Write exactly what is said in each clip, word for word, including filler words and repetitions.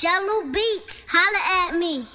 Jello Beats, holla at me.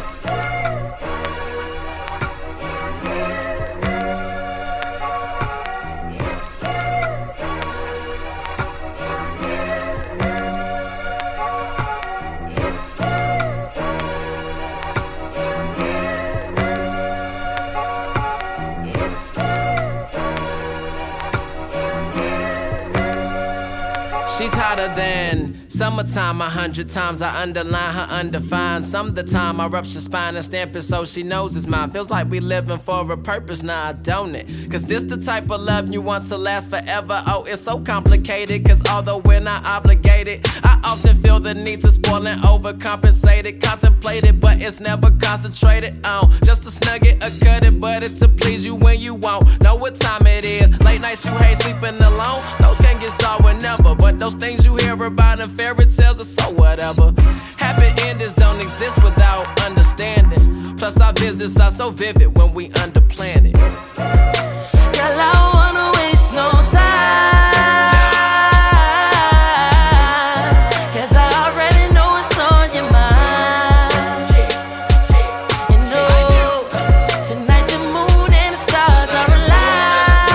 She's hotter than summertime, a hundred times I underline her undefined. Some of the time I rupture spine and stamp it so she knows it's mine. Feels like we living for a purpose now, don't it? Cause this the type of love you want to last forever. Oh, it's so complicated, cause although we're not obligated, I often feel the need to spoil and overcompensate it. Contemplate it, but it's never concentrated on just to snug it or cut it, but it's to please you when you won't know what time it is. Late nights you hate sleeping alone, those can get solved whenever, but those things you hear about in fairy tales are so whatever. Happy endings don't exist without understanding. Plus our visits are so vivid when we underplan it. Girl, I don't wanna waste no time, cause I already know what's on your mind. You know, tonight the moon and the stars are aligned,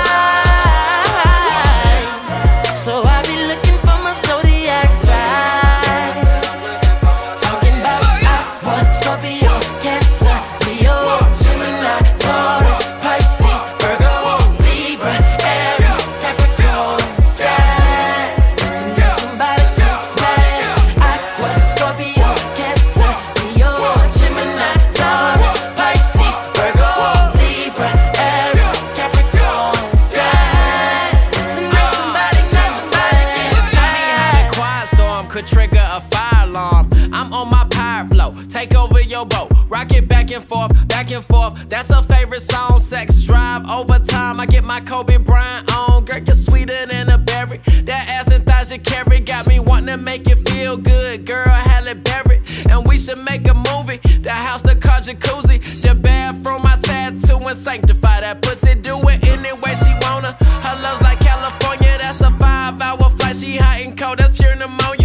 so I be looking for my zodiac sign. Talking about Aqua, Scorpio, Cancer, Leo, Gemini, Taurus, Pisces, Virgo, Libra, Aries, Capricorn, Sag. Tonight somebody can smash. Aqua, Scorpio, Cancer, Leo, Gemini, Taurus, Pisces, Virgo, Libra, Aries, Capricorn, Sag. Tonight somebody can smash. It's funny how the quiet storm could trigger a fire alarm. I'm on my pirate flow, take over your boat, rock it back and forth, back and forth. That's her favorite song, sex drive overtime. I get my Kobe Bryant on, girl, you're sweeter than a berry. That ass and thighs you carry got me wanting to make it feel good, girl, Halle Berry. And we should make a movie, the house, the car, jacuzzi, the bathroom, my tattoo, and sanctify that pussy. Do it any way she wanna. Her love's like California, that's a five hour flight. She hot and cold, that's pure pneumonia.